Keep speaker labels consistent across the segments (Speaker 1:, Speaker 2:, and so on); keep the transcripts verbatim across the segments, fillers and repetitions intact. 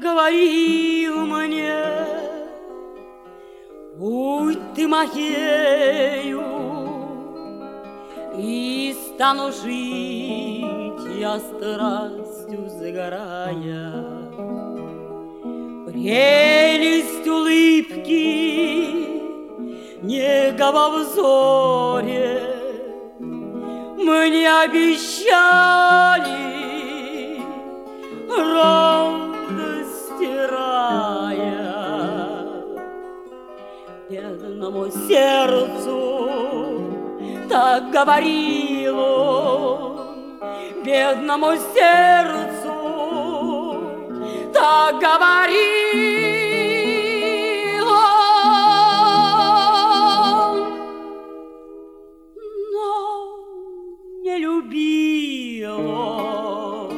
Speaker 1: говорил мне: будь ты моею, и стану жить я страстью загорая. Прелесть улыбки, нега во взоре мне обещали, радости рая. Бедному сердцу так говорил он, бедному сердцу так говорил он, но не любил он.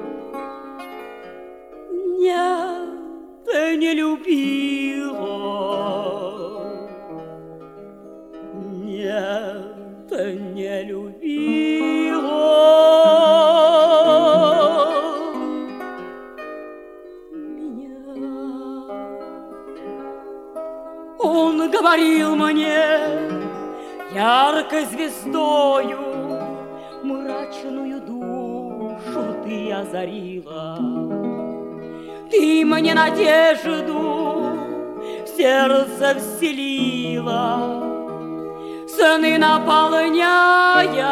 Speaker 1: Нет, не любил он. Нет, не любил он меня. Он говорил мне яркой звездою, мрачную душу ты озарила. Ты мне надежду в сердце вселила, сны наполняя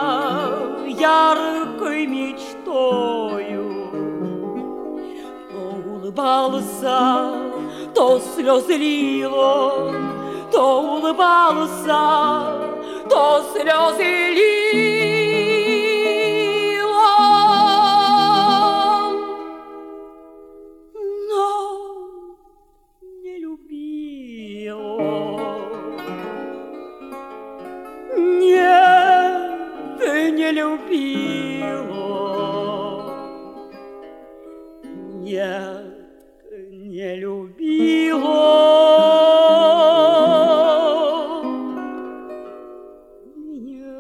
Speaker 1: яркой мечтою. То улыбался, то слезы лил он, то улыбался, то слезы лил он, но не любил он. Нет, не любил он. Нет, не любил он меня.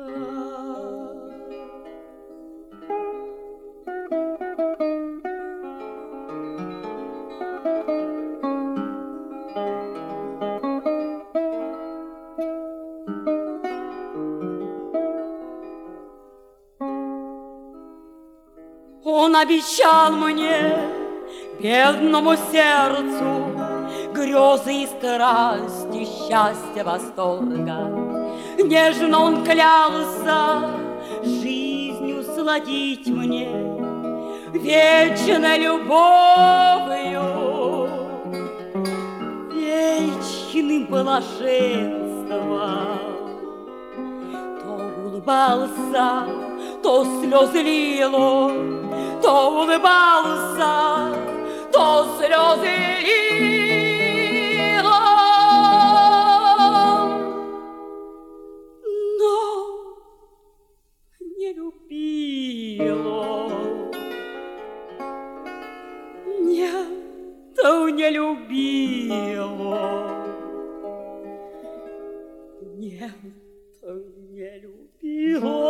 Speaker 1: Он обещал мне, бедному сердцу, грезы и страсти, счастья, восторга. Нежно он клялся жизнью сладить мне, вечной любовью, вечным блаженством. То улыбался, то слезы лил он, то улыбался, то слезы лил он, но не любил он. Нет, не любил он. Нет, не любил он.